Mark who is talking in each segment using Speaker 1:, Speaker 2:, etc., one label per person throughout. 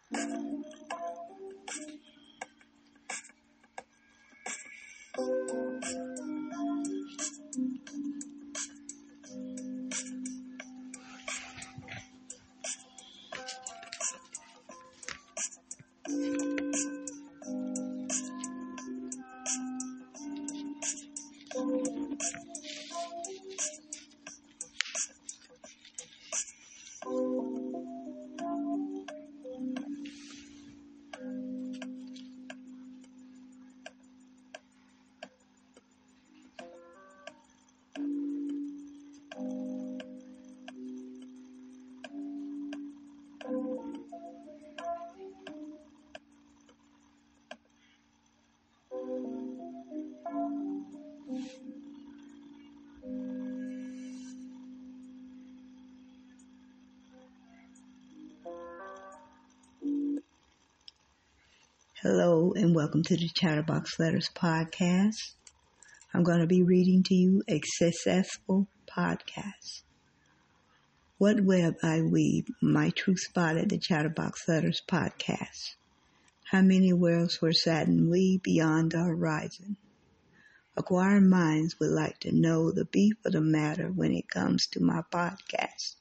Speaker 1: Hello and welcome to the Chatterbox Letters podcast. I'm going to be reading to you a successful podcast. What web I weave, my true spot at the Chatterbox Letters podcast. How many worlds were satin weave beyond the horizon? Acquiring minds would like to know the beef of the matter when it comes to my podcast.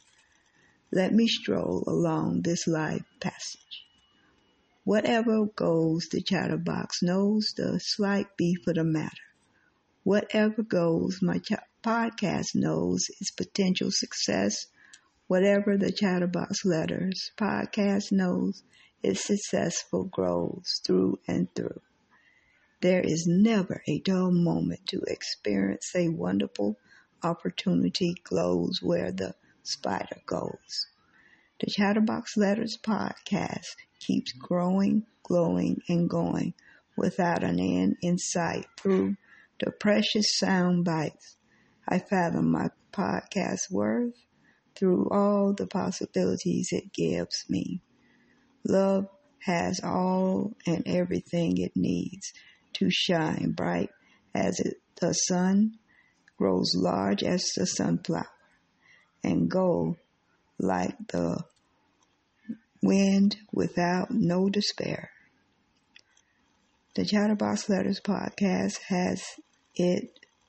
Speaker 1: Let me stroll along this live passage. Whatever goes, the Chatterbox knows the slight beef of the matter. Whatever goes, my podcast knows its potential success. Whatever the Chatterbox Letters podcast knows, its successful grows through and through. There is never a dull moment to experience a wonderful opportunity glows where the spider goes. The Chatterbox Letters podcast keeps growing, glowing, and going without an end in sight through the precious sound bites. I fathom my podcast worth through all the possibilities it gives me. Love has all and everything it needs to shine bright as the sun, grows large as the sunflower, and go like the wind without no despair. The Chatterbox Letters podcast has the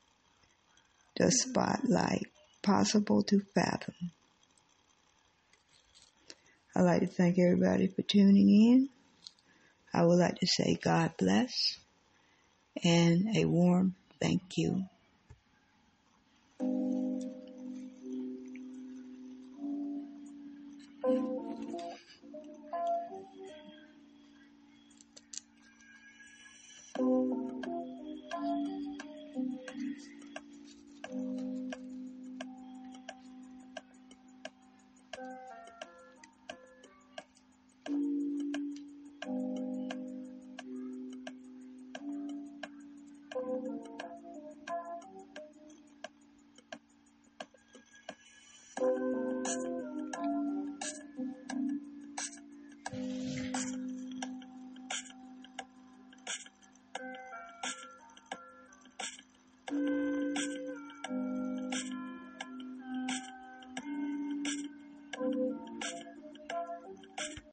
Speaker 1: spotlight possible to fathom. I'd like to thank everybody for tuning in. I would like to say God bless and a warm thank you.